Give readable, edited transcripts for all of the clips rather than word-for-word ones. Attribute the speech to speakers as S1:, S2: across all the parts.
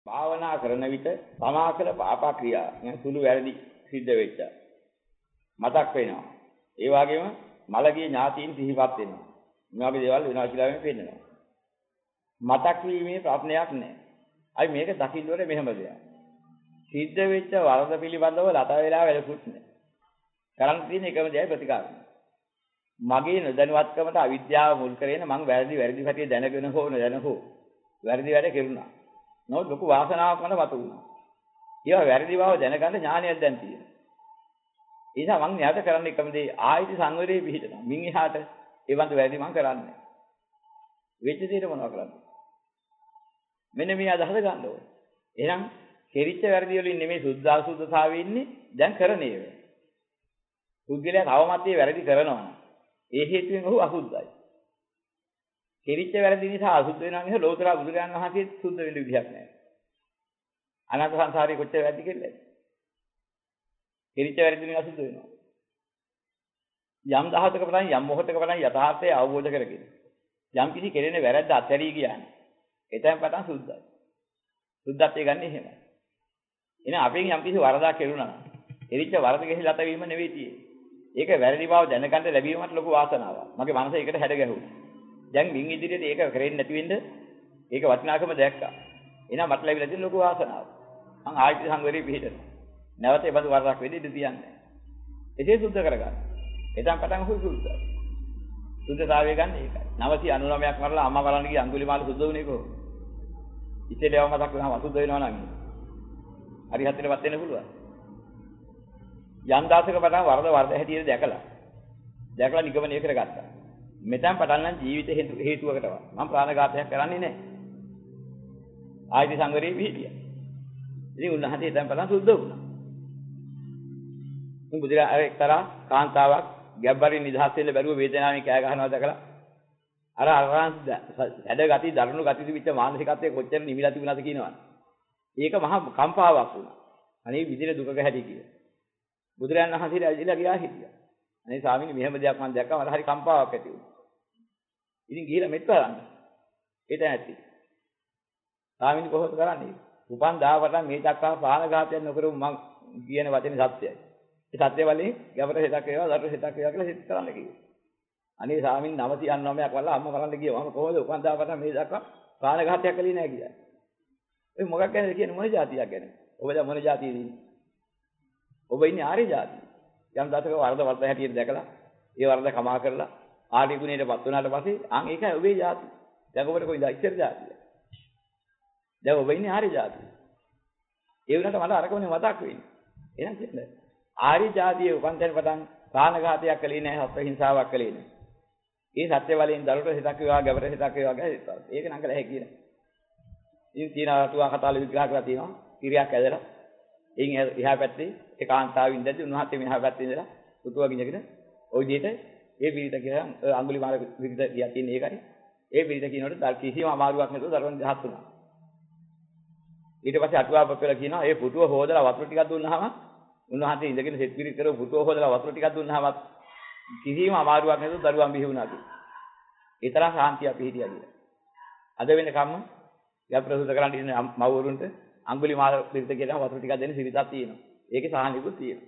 S1: භාවනා කරන විට සමාකල පාප ක්‍රියා යන සුළු වැරදි සිද්ධ වෙච්ච මතක් වෙනවා. ඒ වගේම මලගේ ඥාතීන් සිහිපත් වෙනවා. මේ වගේ දේවල් වෙනවා කියලා මේ පේනවා. මතක් වීමේ ප්‍රශ්නයක් නැහැ. අයි මේක දකින්නොත් මෙහෙම දෙයක්. සිද්ධ වෙච්ච වරද පිළිබඳව ලත වෙලා වැළකුත් නැහැ. කරන්න තියෙන එකම දෙයයි ප්‍රතිකාරය. මගේ නොදැනුවත්කමට අවිද්‍යාව මුල් කරගෙන මං වැරදි හැටි දැනගෙන හෝ නොදැන හෝ වැරදි වැඩ කෙරුණා. නමුත් ලොකු වාසනාවක් මට මතු වුණා. ඒවා වැරදි බව දැනගන්න ඥානයක් දැන් තියෙනවා. ඒ නිසා මං න්යාය කරන්න එකම දේ ආයිති සංවරයේ පිහිටනවා. මින් එහාට ඒ වන්ද වැරදි මං කරන්නේ නැහැ. වෙච්ච දේට මොනව කරන්නේ? මෙන්න මේ අදහස ගන්න ඕනේ. එහෙනම් කෙරිච්ච වැරදි වලින් නෙමෙයි සුද්ධාසුද්ධතාවයේ ඉන්නේ දැන් කරන්නේ වේ. පුද්ගලයා තවමත් මේ වැරදි කරනවා. ඒ හේතුවෙන් ඔහු අසුද්ධයි. කෙරිච්ච වැරදි නිසා අසුද්ධ වෙනවා නේද? ලෝතර බුදුරජාණන් වහන්සේ සුද්ධ වෙන්න විදිහක් නැහැ. අනන්ත සංසාරේ කොච්චර වැරදි කෙල්ලද? කෙරිච්ච වැරදි නිසා අසුද්ධ වෙනවා. යම් දහසක පටන් යම් මොහොතක පටන් යථාර්ථය අවබෝධ කරගෙන යම් කිසි කෙරෙන වැරද්ද අත්හැරී ගියානේ. එතෙන් පටන් සුද්ධයි. සුද්ධත්වයේ ගන්න එහෙමයි. එහෙනම් අපෙන් යම් කිසි වරදක් කෙරුණා නම් කෙරිච්ච වරද ගෙහිලා තවීම නෙවෙයි තියෙන්නේ. ඒක වැරදි බව දැනගන්න ලැබීමත් ලොකු වාසනාවක්. මගේ මනස ඒකට හැඩ ගැහුණා. දැන් මින් ඉදිරියට ඒක කරෙන්නේ නැති වෙන්න ඒක වටිනාකම දැක්කා. එහෙනම් මට ලැබිලා තියෙන ලොකු වාසනාවක්. මං ආයිත් සංවරේ පිළිහිටනවා. නැවත ඒ බඳු වරදක් වෙන්නේ ඉඳ තියන්නේ. එසේ සුද්ධ කරගන්න. එතන පටන් හුරු සුද්ධයි. සුද්ධතාවය ගන්න ඒකයි. 999ක් මරලා අම්මා බලන්න ගිය අඟුලිමාල සුද්ධ වුණේ කොහොමද? ඉතේලව මතක් වෙනවම අසුද්ධ වෙනවා නම්. හරි හතරපත් වෙන්න පුළුවන්. යම් දාසක පටන් වරද හැටියට දැකලා නිගමනය කරගත්තා. මෙතෙන් පටන් නම් ජීවිත හේතුවකටවත් මම ප්‍රාණඝාතයක් කරන්නේ නැහැ. ආයිති සංවරේ පිළිහිටියා. ඉතින් උන්වහන්සේ දැන් පටන් සුද්ධ වුණා. බුදුරා එක්තරා කාන්තාවක් ගැබ්බරින් නිදහස් වෙන්න බැරුව වේදනාවෙන් කෑ ගහනවා දැකලා අර හැඩ ගති දරුණු ගති තිබිච්ච මානසිකත්වයේ කොච්චර නිවිලා තිබුණාද කියනවා. ඒක මහා කම්පාවක් වුණා. අනේ විදින දුකක හැටි කියලා. බුදුරයන් වහන්සේට ඇවිල්ලා ගියා හිටියා. අනේ ස්වාමීනි මෙහෙම දෙයක් මම දැක්කම මට හරි කම්පාවක් ඇති වුණා. ඉතින් ගිහිල්ලා මෙත් කරන්න. ඒක නැති. ස්වාමීනි කොහොමද කරන්නේ? උපන් දාවටන් මේ දක්වා ප්‍රාණඝාතයක් නොකරමු මං කියන වචනේ සත්‍යයි. ඒ සත්‍ය වලින් ගැබර හිතක් වේවා දරු හිතක් වේවා කියලා හිත කරන්න කිව්වා. අනේ ස්වාමීනි 999ක් වල්ලා අම්ම බලන්න ගියා. මම කොහොමද උපන් දාවටන් මේ දක්වා ප්‍රාණඝාතයක් කළේ නැහැ කියලා. ඒ මොකක් ගැනද කියන්නේ මොන જાතියක් ගැනද? ඔබ දැන් මොන જાතියේද ඉන්නේ? ඔබ ඉන්නේ ආර්ය જાතිය. යම් දවසක වරද හැටියට දැකලා ඒ වරද කමා කරලා ආර්ය ගුණයටපත් වුණාට පස්සේ අන් ඒකයි ඔබේ જાතිය. දැන් ඔබට කොයිද ඉච්ඡර જાතිය? දැන් ඔබ ඉන්නේ ආර්ය જાතිය. ඒ වුණාට මට අරකමනේ මතක් වෙන්නේ. එහෙනම් කියන්නේ ආර්ය જાතියේ උපන්තෙන් පටන් ප්‍රාණඝාතයක් කළේ නැහැ, හත් හිංසාවක් කළේ නැහැ. ඒ සත්‍ය වලින් දරුවට හිතක් වේවා, ගැබර හිතක් වේවා කියලා ඒක නම් කළ හැකියි නේද? ඉතින් තියෙන අටුවා කතාවල විග්‍රහ කරලා තියෙනවා. කිරියක් ඇදලා එයින් එහා පැත්තේ ඒ කාන්තාවින් දැද්දි උන්වහන්සේ මෙහා පැත්තේ ඉඳලා පුතුවා ගිනගෙන ওই විදිහට ඒ පිළිත කියලා අඟුලිමාල පිළිත ගියා තියෙන ඒකයි. ඒ පිළිත කියනකොට දල් කිසිම අමාරුවක් නැතුව දරුවන් දහස් වුණා. ඊට පස්සේ අටුවා පොතල කියනවා ඒ පුතුව හොදලා වතුර ටිකක් දුන්නාම උන්වහන්සේ ඉඳගෙන සෙත් පිළිත් කරව පුතුව හොදලා වතුර ටිකක් දුන්නාම කිසිම අමාරුවක් නැතුව දරුවන් බිහි වුණා කියලා. ඒ තරම් සාන්තියක් පිහිටියා කියලා. අද වෙන කම්ම යප්‍රසුත කරන්න ඉන්න මව්වරුන්ට අඟුලිමාල පිළිත කියනවා වතුර ටිකක් දෙන්න සිරිතක් තියෙනවා. ඒකේ සාහනිකුත් තියෙනවා.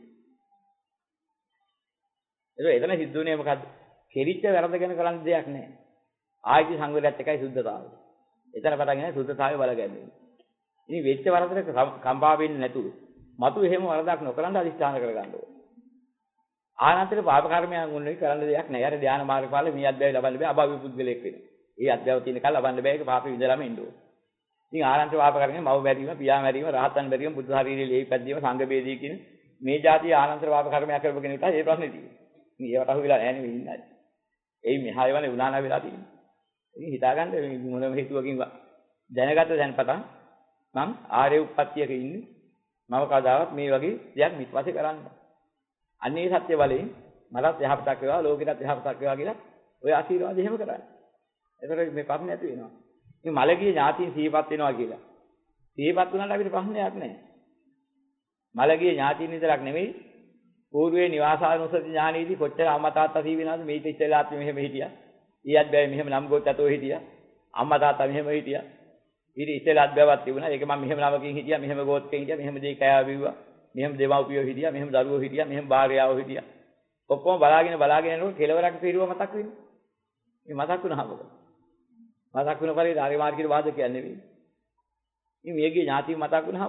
S1: ඒක එතන සිද්ධුනේ මොකද්ද? කෙරිච්ච වැරද්ද ගැන කරන්න දෙයක් නැහැ. ආයිති සංවරයත් එකයි සුද්ධතාවය. එතන පටන් ගන්නේ සුද්ධතාවය බලගන්නේ. ඉතින් වෙච්ච වරදට කම්පා වෙන්නේ නැතුව මතු එහෙම වරදක් නොකරන අදිස්ථාන කරගන්න ඕනේ. ආනන්තර පාප කර්මයන් උන්නේ කරන්න දෙයක් නැහැ. අර ධානා මාර්ගඵල මේ අධ්‍යය ලබන්න බෑ. අභාවී පුද්ගලෙක් වෙනවා. ඒ අධ්‍යය තියෙන කල් ලබන්න බෑ. ඒක පාපේ විඳලාම ඉන්න ඕනේ. ඉතින් ආනන්තර පාප කර්මයන් මව මැරීම, පියා මැරීම, රහතන් මැරීම, බුදු හරිනේ ලේ පැද්දීම, සංඝ බේදී කියන මේ જાතිය ආනන්තර පාප කර්මයක් කරපු කෙනෙකුට ඒ ප්‍රශ්නේ තියෙනවා. ඉතින් ඒවට අහු වෙලා නැහැ නෙවෙයි ඉන්නේ. එයි මෙහා ඒවනේ උනානා වෙලා තියෙන්නේ. ඉතින් හිතාගන්න මේ මොනම හේතුවකින් දැනගත්ත දැන් පටන් මම ආර්ය උප්පත්තියක ඉන්නේ. මම කවදාවත් මේ වගේ දෙයක් මිත්පස්සේ කරන්නේ. අන්නේ සත්‍ය බලයෙන් මලත් යහපතක් වේවා, ලෝකෙටත් යහපතක් වේවා කියලා ඔය ආශිර්වාද එහෙම කරන්නේ. ඒතර මේ ප්‍රශ්නේ ඇති වෙනවා. මේ මලගිය ඥාතින් සිහිපත් වෙනවා කියලා. සිහිපත් වුණාට අපිට ප්‍රශ්නයක් නැහැ. මලගිය ඥාතින් විතරක් නෙමෙයි పూర్වේ නිවාසානුසති ඥානෙදී කොච්චර අම්මා තාත්තා සී වෙනවද මේ ඉතිච්චලාත් මෙහෙම හිටියා. ඊයත් බෑ මෙහෙම නම් ගොත් ඇතෝ හිටියා. අම්මා තාත්තා මෙහෙම හිටියා. ඊට ඉස්සෙල්ලා අත්බැවක් තිබුණා. ඒක මම මෙහෙම ළමකින් හිටියා, මෙහෙම ගෝත්‍රයෙන් හිටියා, මෙහෙම දෙය කෑවා බිව්වා. මෙහෙම දෙමව්පියෝ හිටියා, මෙහෙම දරුවෝ හිටියා, මෙහෙම භාර්යාවෝ හිටියා. ඔක්කොම බලාගෙන යනකොට කෙලවරක් පිරුව මතක් වෙන්නේ. මේ මතක් වුණාම මතක් වෙන පරිදි ආර්ය මාර්ගයේ වාදකයක් නෙවෙයි. මේ මේගේ ඥාතිව මතක් වුණාම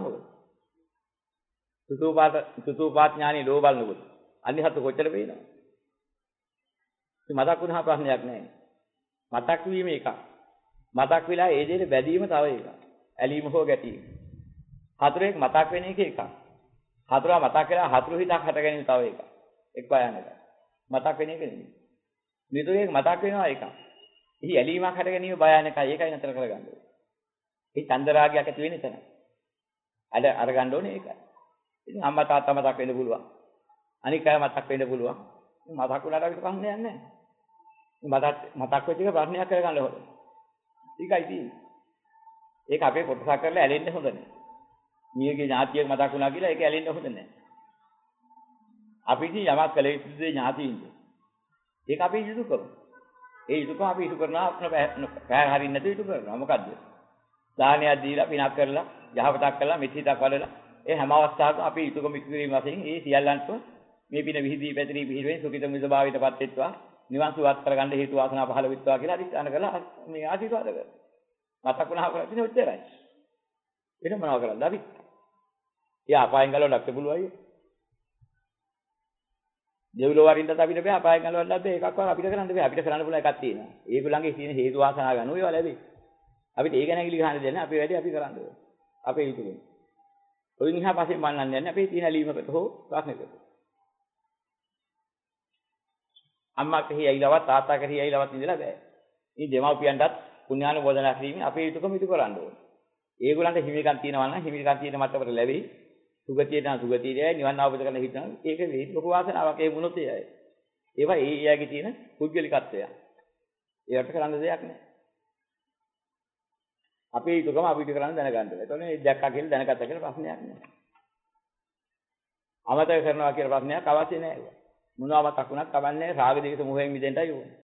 S1: සුතෝපාත ඥානෙ ලෝ බලනකොට අනිහත් කොච්චර වේනවද? මේ මතක් වුණා ප්‍රශ්නයක් නැහැ. මතක් වීම එකක්. මතක් වෙලා ඒ දෙයට බැඳීම තව එකක්. ඇලීම හෝ ගැටීම. හතරෙක් මතක් වෙන එක එකක්. හතරව මතක් වෙලා හතර හිතක් හට ගැනීම තව එකක්. එක් බයන්නක. මතක් වෙන එක නෙමෙයි. නිතරම මතක් වෙනවා එකක්. එහි ඇලීමක් හට ගැනීම බයන්නකයි. ඒකයි නතර කරගන්න ඕනේ. මේ චන්දරාගයක් ඇති වෙන්නේ එතන. අර ගන්න ඕනේ ඒකයි. ඉතින් අම්මා තාත්තා මතක් වෙන්න පුළුවන්. අනික අය මතක් වෙන්න පුළුවන්. මතක් වුණාට අපිට ප්‍රශ්නයක් නැහැ. මතක් වෙච්ච එක ප්‍රශ්නයක් කරගන්න ඕනේ. ඒකයි තියෙන්නේ. ඒක අපේ කොටසක් කරලා ඇලෙන්න හොඳ නැහැ. මියගේ ඥාතියෙක් මතක් වුණා කියලා ඒක ඇලෙන්න හොඳ නැහැ. අපි ඉතින් යමක් කළ යුතු දේ ඥාතියින්ද. ඒක අපි යුතුයකම. ඒ යුතුයකම අපි ඉටු කරනවා අපේ පෑර හරින්න නැතුව ඉටු කරනවා. මොකද්ද? දානයක් දීලා පිනක් කරලා යහපතක් කරලා මෙත්හිතක් වඩලා ඒ හැම අවස්ථාවකම අපි යුතුයකම ඉටු කිරීම වශයෙන් ඒ සියල්ලන්ට මේ පින විහිදී පැතිරී පිහිටුවෙන් සුඛිත මිදභාවයටපත් වෙත්වා නිවන් සුවත් කරගන්න හේතු වාසනා පහළ වෙත්වා කියලා අදිස්ථාන කරලා මේ ආශිර්වාද කරනවා. මතක් වුණා කරන්නේ ඔච්චරයි. වෙන මොනව කරන්නද අපි? යා අපායන් ගලවන්නත් පුළුවයි. දෙව්ලොව වරින්දත් අපිට බෑ අපායන් ගලවන්නත් බෑ. ඒකක්වත් අපිට කරන්න බෑ. අපිට කරන්න පුළුවන් එකක් තියෙනවා. ඒගොල්ලන්ගේ තියෙන හේතු වාසනා ගන්න ඒවා ලැබෙයි. අපිට ඒ ගැන කිලි ගහන්න දෙන්නේ නැහැ. අපේ වැඩේ අපි කරන්න ඕනේ. අපේ යුතුයකම. ඔයින් එහා පස්සේ මන්නන්නේ නැහැ. අපේ තියෙන ඇලීමකට හෝ ප්‍රශ්නයකට. අම්මා කෙහි ඇයිලවත් තාත්තා කෙහි ඇයිලවත් ඉඳලා බෑ. මේ දෙමව්පියන්ටත් පුණ්‍යානුමෝදනා කිරීමෙන් අපේ යුතුයකම ඉටු කරන්න ඕනේ. ඒගොල්ලන්ට හිමිකම් තියෙනවා නම් හිමිකම් තියෙන මට්ටමට ලැබෙයි. සුගතියට නම් සුගතියයි නිවන් අවබෝධ කරගන්න හිතනවා. ඒක වෙයි ලොකු වාසනාවක් ඒ වුණොත් එයයි. ඒවා ඒ එයාගේ තියෙන පුද්ගලිකත්වය. ඒකට කරන්න දෙයක් නැහැ. අපේ යුතුයකම අපිට කරන්න දැනගන්න ඕනේ. එතකොට මේ දැක්කා කියලා දැනගත්තා කියලා ප්‍රශ්නයක් නැහැ. අමතක කරනවා කියලා ප්‍රශ්නයක් අවශ්‍ය නැහැ. මොනවාමත් අකුණක් කවන්නේ රාග දේශ මොහෙන් මිදෙන්නයි ඕනේ.